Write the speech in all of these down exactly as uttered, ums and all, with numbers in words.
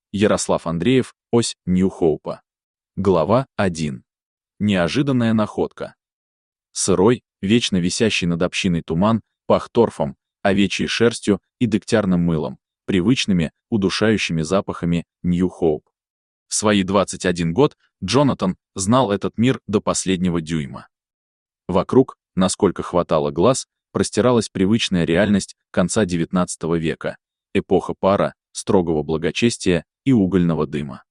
Ярослав Андреев, ось Нью-Хоупа. Глава один. Неожиданная находка. Сырой, вечно висящий над общиной туман пах торфом, овечьей шерстью и дегтярным мылом, привычными, удушающими запахами Нью-Хоуп. В свои двадцать один год Джонатан знал этот мир до последнего дюйма. Вокруг, насколько хватало глаз, простиралась привычная реальность конца девятнадцатого века, эпоха пара, строгого благочестия и угольного дыма.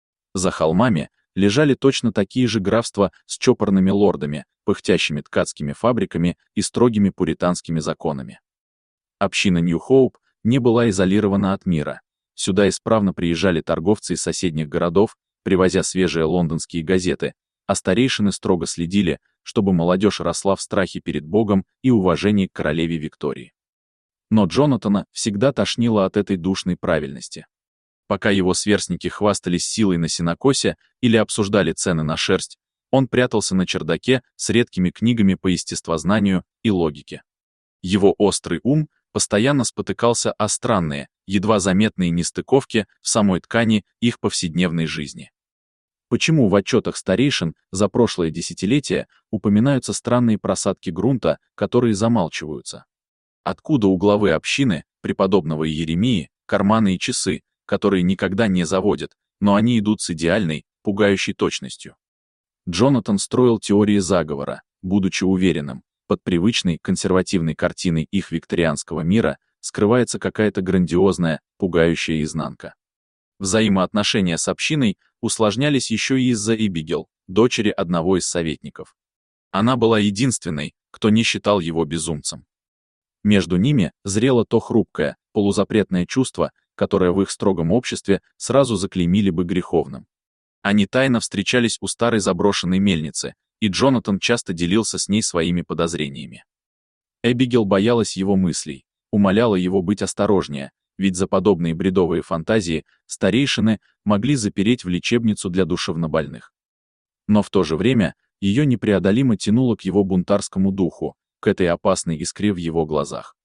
За холмами лежали точно такие же графства с чопорными лордами, пыхтящими ткацкими фабриками и строгими пуританскими законами. Община Нью-Хоуп не была изолирована от мира. Сюда исправно приезжали торговцы из соседних городов, привозя свежие лондонские газеты, а старейшины строго следили, чтобы молодежь росла в страхе перед Богом и уважении к королеве Виктории. Но Джонатана всегда тошнило от этой душной правильности. Пока его сверстники хвастались силой на сенокосе или обсуждали цены на шерсть, он прятался на чердаке с редкими книгами по естествознанию и логике. Его острый ум постоянно спотыкался о странные, едва заметные нестыковки в самой ткани их повседневной жизни. Почему в отчетах старейшин за прошлое десятилетие упоминаются странные просадки грунта, которые замалчиваются? Откуда у главы общины, преподобного Иеремии, карманы и часы, которые никогда не заводят, но они идут с идеальной, пугающей точностью? Джонатан строил теории заговора, будучи уверенным, под привычной консервативной картиной их викторианского мира скрывается какая-то грандиозная, пугающая изнанка. Взаимоотношения с общиной усложнялись еще и из-за Эбигейл, дочери одного из советников. Она была единственной, кто не считал его безумцем. Между ними зрело то хрупкое, полузапретное чувство, которое в их строгом обществе сразу заклеймили бы греховным. Они тайно встречались у старой заброшенной мельницы, и Джонатан часто делился с ней своими подозрениями. Эбигейл боялась его мыслей, умоляла его быть осторожнее, ведь за подобные бредовые фантазии старейшины могли запереть в лечебницу для душевнобольных. Но в то же время ее непреодолимо тянуло к его бунтарскому духу, к этой опасной искре в его глазах.